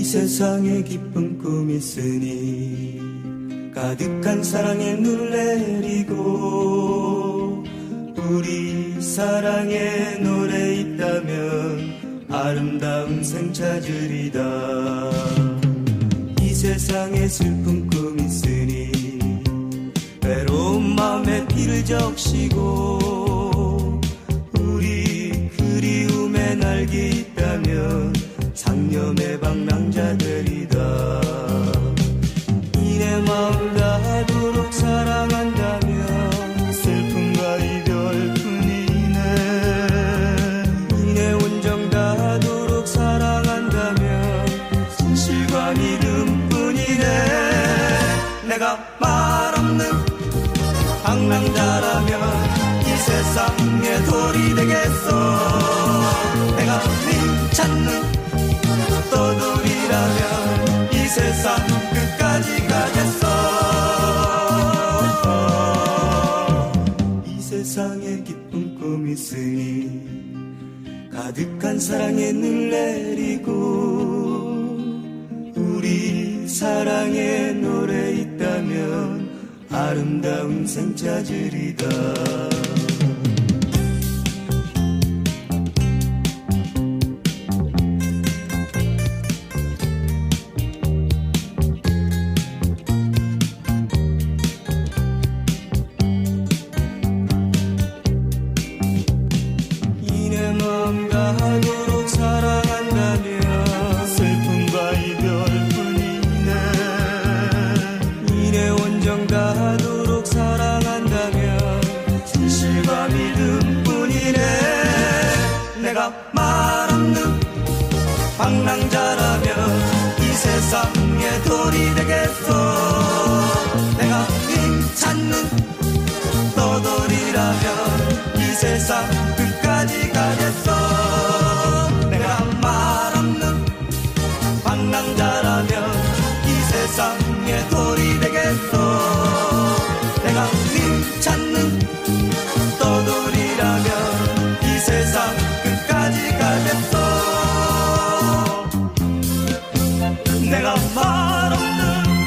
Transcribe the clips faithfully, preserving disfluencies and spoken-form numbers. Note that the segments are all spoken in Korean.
세상에 기쁜 꿈이 있으니 가득한 사랑에 눈을 내리고 우리 사랑의 노래 있다면 아름다운 생 찾으리다. 이 세상에 슬픈 꿈이 있으니 외로운 마음에 피를 적시고 우리 그리움의 날개 있다면 상념의 방랑자들이다. 이내 마음을 다하도록 사랑한다면 슬픔과 이별뿐이네. 이내 온정 다하도록 사랑한다면 진실과 믿음뿐이네. 내가 말없는 방랑자라면 이 세상의 돌이 되겠어. 내가 네 찾는 떠돌이라면 이 세상 끝까지 가겠어. 이 세상에 기쁜 꿈이 있으니 가득한 사랑에 눈을 내리고 우리 사랑의 노래 있다면 아름다운 생 찾으리다. 방랑자라면 이 세상의 돌이 되겠어. 내가 네 찾는 떠돌이라면 이 세상 끝까지 가겠어. 내가 말없는 방랑자라면 이 세상의 돌이 되겠어. 내가 네 찾는 떠돌이라면 이 세상 끝까지 가겠어. 내가 말없는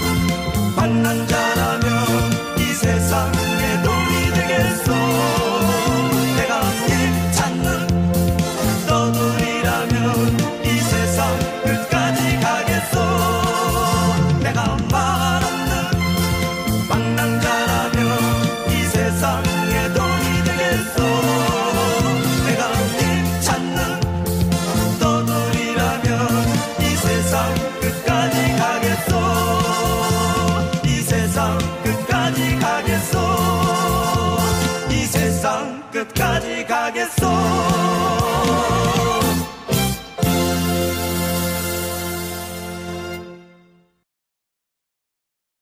방랑자라면 이 세상의 돌이 되겠어. 내가 길 찾는 떠돌이라면 이 세상 끝까지 가겠어. 내가 말없는 방랑자라면 이 세상의 돌이 되겠어. 내가 길 찾는 떠돌이라면 이 세상 끝까지 가겠소. 이 세상 끝까지 가겠소. 이 세상 끝까지 가겠소.